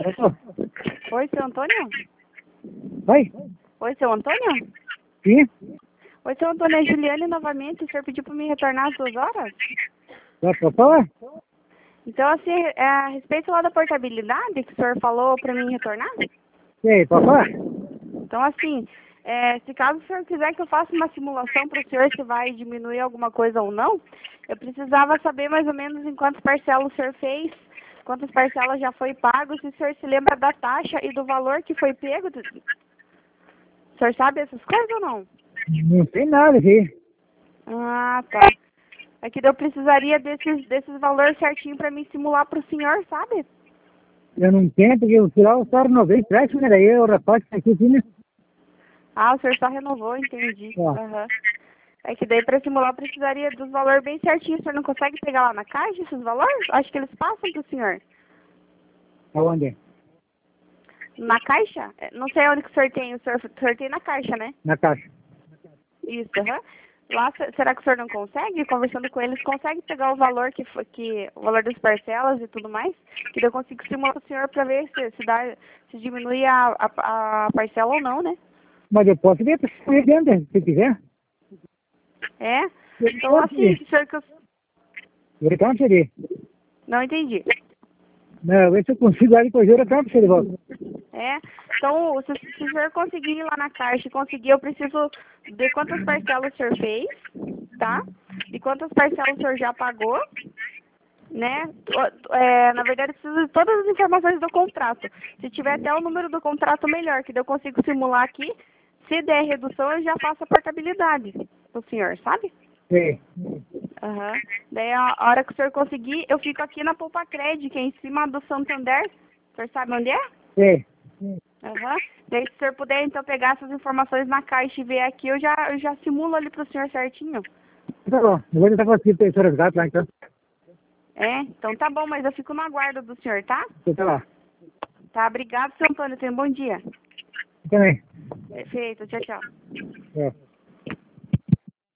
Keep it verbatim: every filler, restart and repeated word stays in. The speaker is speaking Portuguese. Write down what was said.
Oi, seu Antônio? Oi? Oi, seu Antônio? Sim? Oi, seu Antônio, é Juliane novamente. O senhor pediu para me retornar às duas horas? Vai pra falar? Então, assim, é a respeito lá da portabilidade que o senhor falou para mim retornar? E aí, pode falar? Então, assim, é, se caso o senhor quiser que eu faça uma simulação para o senhor se vai diminuir alguma coisa ou não, eu precisava saber mais ou menos em quantas parcelas o senhor fez, quantas parcelas já foi pago, se o senhor se lembra da taxa e do valor que foi pego. O senhor sabe essas coisas ou não? Não tem nada aqui. Ah, tá. É que eu precisaria desses, desses valores certinho para me simular para o senhor, sabe? Eu não tenho, porque o final só renovei, traz, né? Daí eu repasso aqui, assim, né? Ah, o senhor só renovou, entendi. Ó, Aham. É que daí para simular precisaria dos valores bem certinhos. O senhor não consegue pegar lá na caixa esses valores? Acho que eles passam para o senhor. aonde? Na caixa? É, não sei onde que o senhor tem. O senhor, o senhor tem na caixa, né? Na caixa. Isso, aham. Lá, se- será que o senhor não consegue? Conversando com eles, consegue pegar o valor que foi, que, o valor das parcelas e tudo mais? Que daí eu consigo simular para o senhor para ver se, se, dá, se diminui a, a, a parcela ou não, né? Mas eu posso ver pra você dentro, se quiser. É? Eu Então, posso assim, ver. se o senhor... que eu- Eu retorno pra você. Não entendi. Não, vê se eu consigo ali, depois eu retorno pra você de volta. É? Então, se, se o senhor conseguir ir lá na caixa e conseguir, eu preciso de quantas parcelas o senhor fez, tá? De quantas parcelas o senhor já pagou, né? O- É, na verdade, eu preciso de todas as informações do contrato. Se tiver até o número do contrato, melhor, que daí eu consigo simular aqui. Se der redução, eu já faço a portabilidade pro senhor, sabe? Sim. Aham. Daí, a a hora que o senhor conseguir, eu fico aqui na Poupa Cred, que é em cima do Santander. O senhor sabe onde é? Sim. Aham. Daí, se o senhor puder, então, pegar essas informações na caixa e ver aqui, eu já, eu já simulo ali pro senhor certinho. Tá bom, eu vou tentar fazer o seu resgate lá, então. É? Então tá bom, mas eu fico no aguardo do senhor, tá? Você lá. Tá, obrigado, seu Antônio. Tenha um bom dia. Também. Perfeito, tchau, tchau. É.